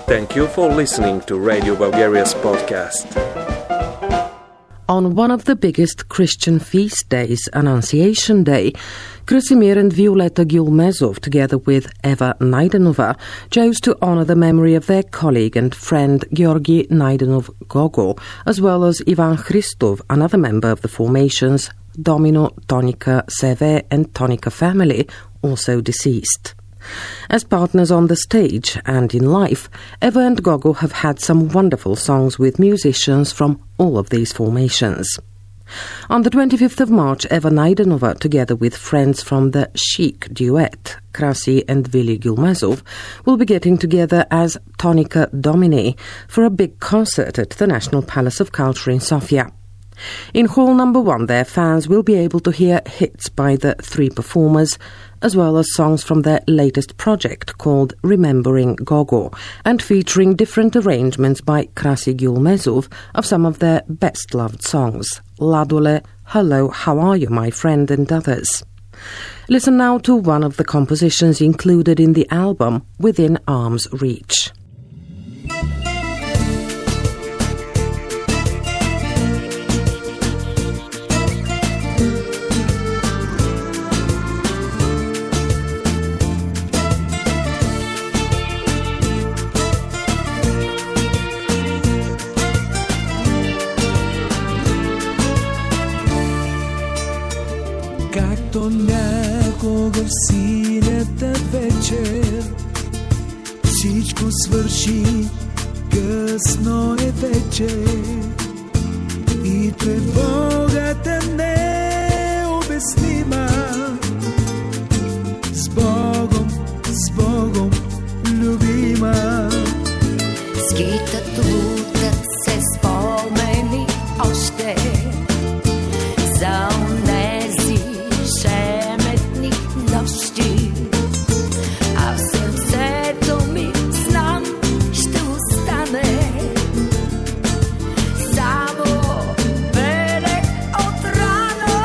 Thank you for listening to Radio Bulgaria's podcast. On one of the biggest Christian feast days, Annunciation Day, Krasimir and Violeta Gyulmezov, together with Eva Naidenova, chose to honor the memory of their colleague and friend Georgi Naidenov-Gogol, as well as Ivan Christov, another member of the formations Domino, Tonika, Seve and Tonika family, also deceased. As partners on the stage and in life, Eva and Gogol have had some wonderful songs with musicians from all of these formations. On the 25th of March, Eva Naidenova, together with friends from the Chic duet, Krasi and Vili Gyulmezov, will be getting together as Tonika Domine for a big concert at the National Palace of Culture in Sofia. In Hall Number 1, their fans will be able to hear hits by the three performers, as well as songs from their latest project called Remembering Gogol, and featuring different arrangements by Krasi Gyulmezov of some of their best-loved songs, Ladole, Hello, How Are You, My Friend, and others. Listen now to one of the compositions included in the album, Within Arm's Reach. Както някога в синята вечер всичко свърши, късно е вече и тревогата необяснима. С Богом, любима. Скитат, лутат се спомени още за онези шеметни нощи, а в сърцето ми знам ще остане само белег от рано.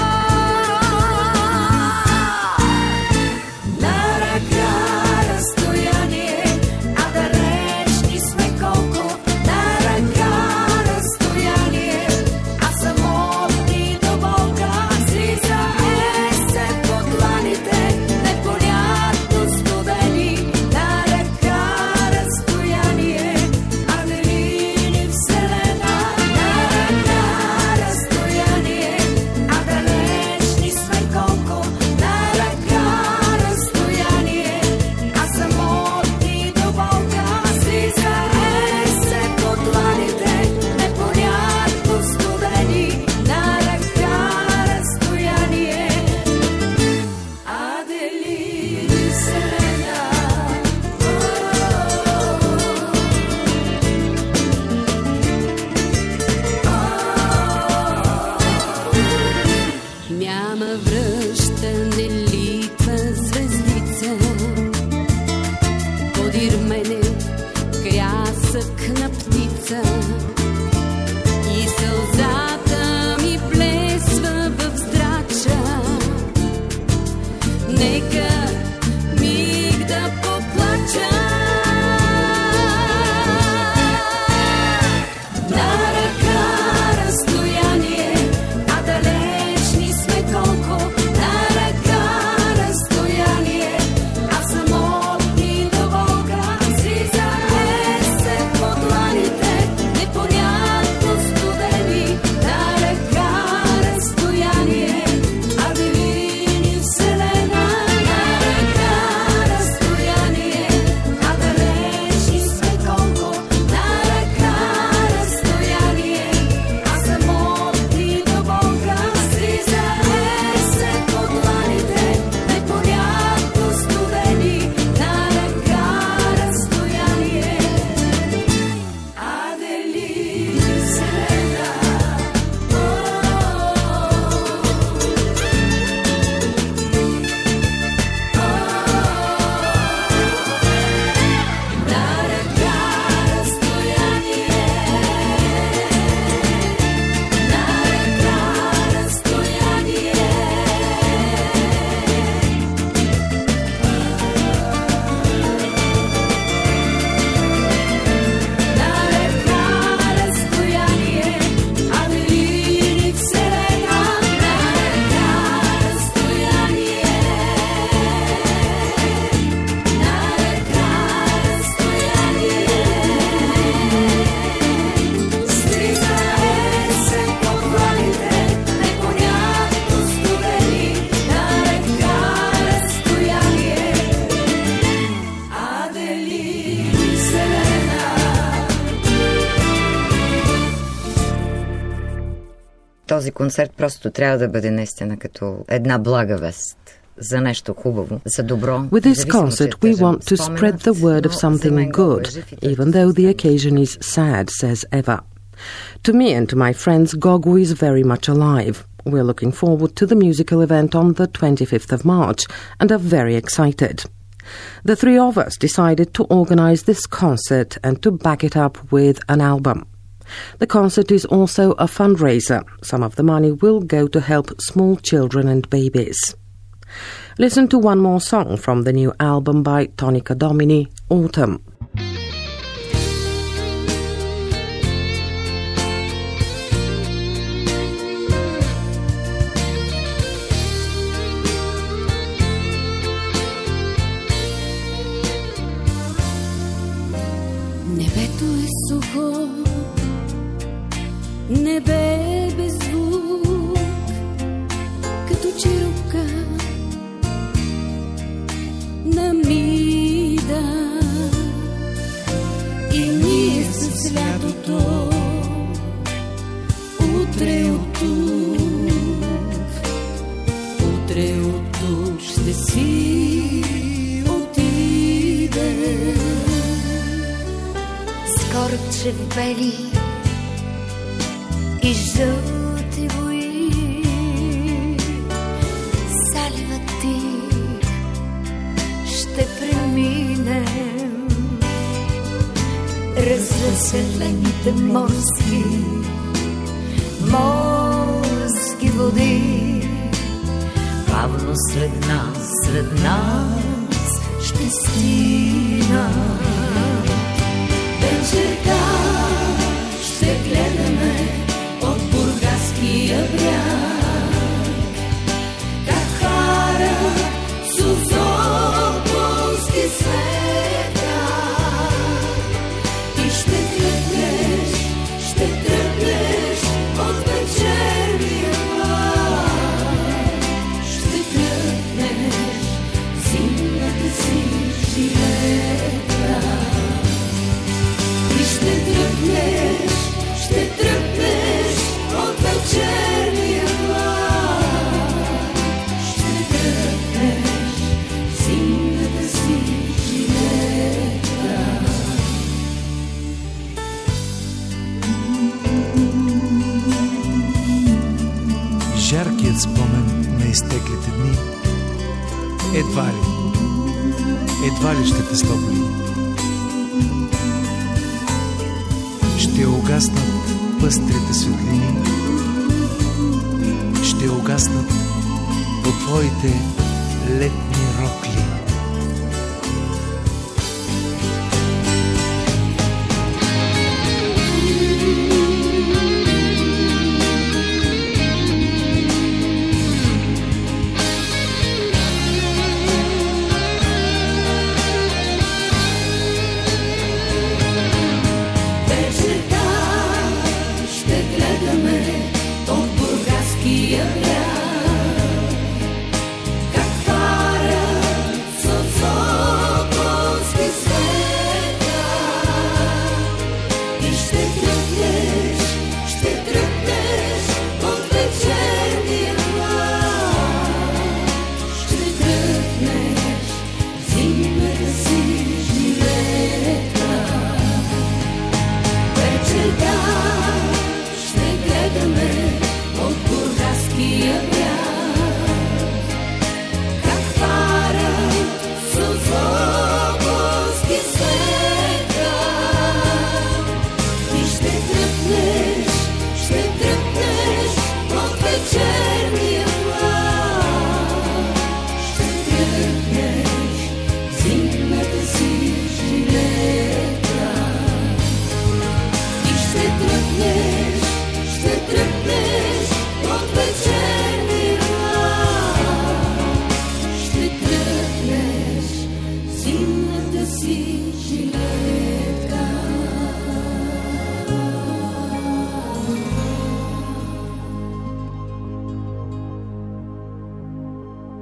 На ръка разстояние, а далечни сме колко. На ръка разстояние, а самотни до Бога. Слиза се по дланите, непонятно студени. На ръка разстояние, а далини вселена. На ръка разстояние, а далечни сме колко. На ръка разстояние, а самотни до Бога. Слиза се по дланите, непонятно студени. На ръка разстояние, а далини вселена. Няма връщане, литва звездица, подир мене крясък на птица и сълзата ми плесва в здрача. Нека миг да поплача. На ръка разстояние, а далечни сме колко. На ръка разстояние, а самотни до Бога. Слиза се по дланите, непонятно студени. На ръка разстояние, а далини вселена. На Този концерт просто трябва да бъде наистина като една блага вест за нещо хубаво, за добро. With this concert, we want to spread the word of something good, even though the occasion is sad, says Eva. To me and to my friends, Gogo is very much alive. We're looking forward to the musical event on the 25th of March and are very excited. The three of us decided to organize this concert and to back it up with an album. The concert is also a fundraiser. Some of the money will go to help small children and babies. Listen to one more song from the new album by Tonica Domini, Autumn. Небето е сухо, небе без звук, като черупка на мида. И ние с лятото, утре от тук, утре от тук ще си отидем. Корабче в бели и жълти бои, залива ти ще преминем. Развеселените морски води, бавно сред нас ще стина. Вечерта ще гледаме от Бургаския бряг, как хара Созополски света. И ще тръгнеш от вечерния плаж, ще тръгнеш зимната си жилетка. Ще тръгнеш от вечерния плаж, ще тръгнеш зимната си жилетка. Жаркият спомен на изтеклите дни едва ли ще те стопли. Ще угаснат пъстрите светлини, ще угаснат по твоите летни рокли.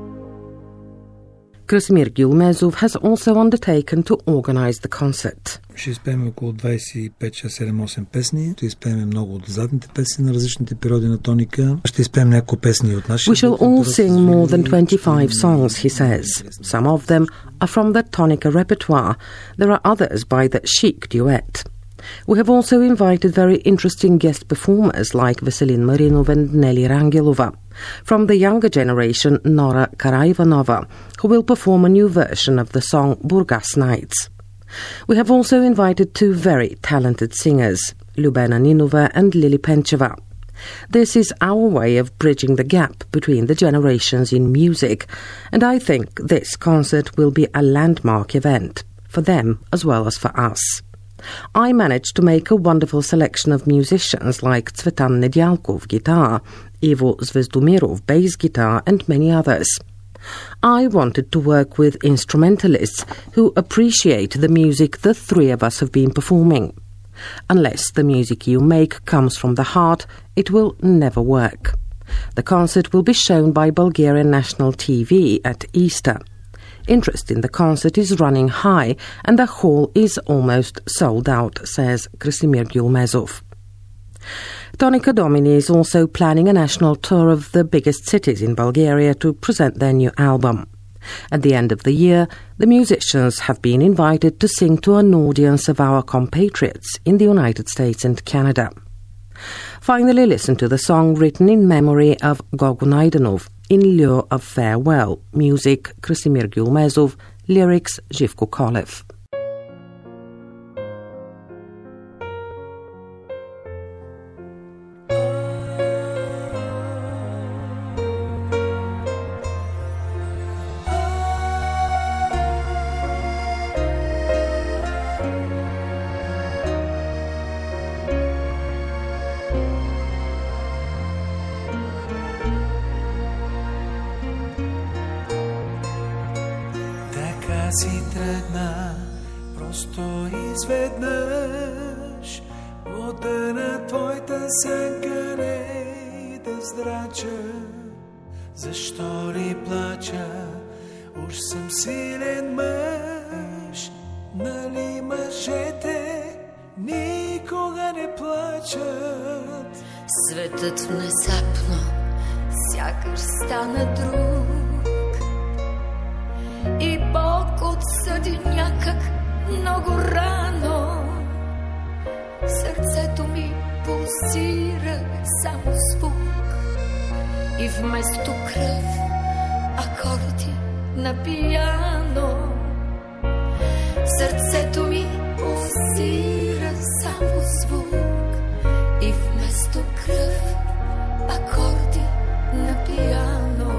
Krasimir Gulmezov has also undertaken to organize the concert. Ще изпеем около 25, 6, 7, 8 песни. Ще изпеем много от задните песни на различните периоди на Тоника. Ще изпеем няколко песни от нашите. We shall all sing more than 25 songs, he says. Some of them are from the Tonika repertoire. There are others by the Chic duet. We have also invited very interesting guest performers like Veselin Marinov and Nelly Rangelova. From the younger generation, Nora Karaivanova, who will perform a new version of the song Burgas Nights. We have also invited two very talented singers, Lubena Ninova and Lily Pencheva. This is our way of bridging the gap between the generations in music, and I think this concert will be a landmark event, for them as well as for us. I managed to make a wonderful selection of musicians like Tsvetan Nedyalkov guitar, Ivo Zvezdumirov bass guitar and many others. I wanted to work with instrumentalists who appreciate the music the three of us have been performing. Unless the music you make comes from the heart, it will never work. The concert will be shown by Bulgarian National TV at Easter. Interest in the concert is running high and the hall is almost sold out, says Krasimir Gyulmezov. Tonika Domini is also planning a national tour of the biggest cities in Bulgaria to present their new album. At the end of the year, the musicians have been invited to sing to an audience of our compatriots in the United States and Canada. Finally, listen to the song written in memory of Gogu Naidenov, In Lieu of Farewell. Music, Krasimir Gyulmezov. Lyrics, Zhivko Kolev. Си тръгна просто изведнъж, вода на твоята сянка не да здрача. Защо ли плача? Уж съм силен мъж. Нали мъжете никога не плачат? Светът внезапно сякаш стана друг и Бог отсъди някак много рано. Сърцето ми пулсира само звук и вместо кръв акорди на пиано. Сърцето ми пулсира само звук и вместо кръв акорди на пиано.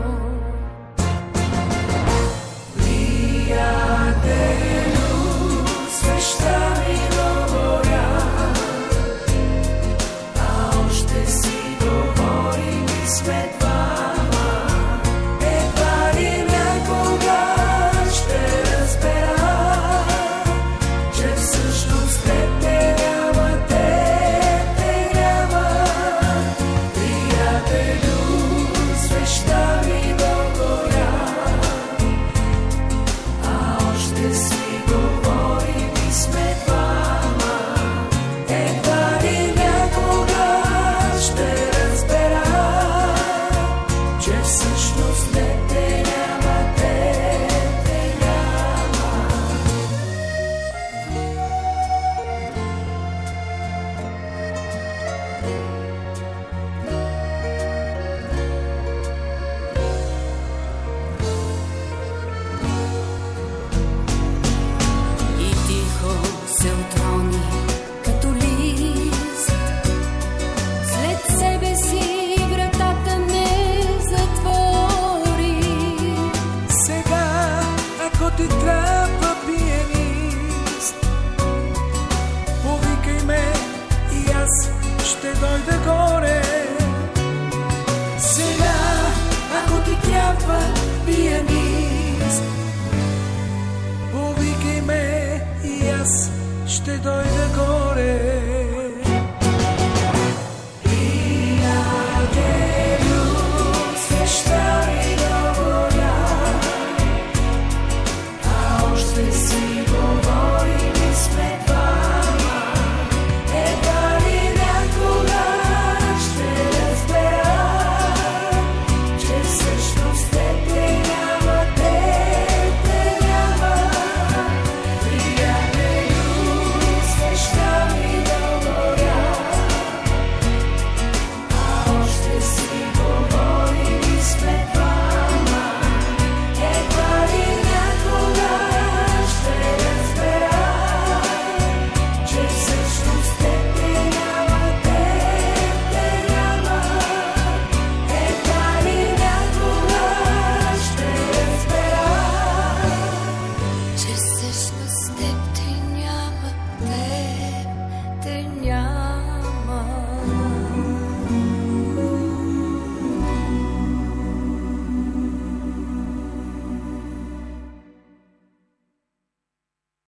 Повикай ме и аз ще дойда горе.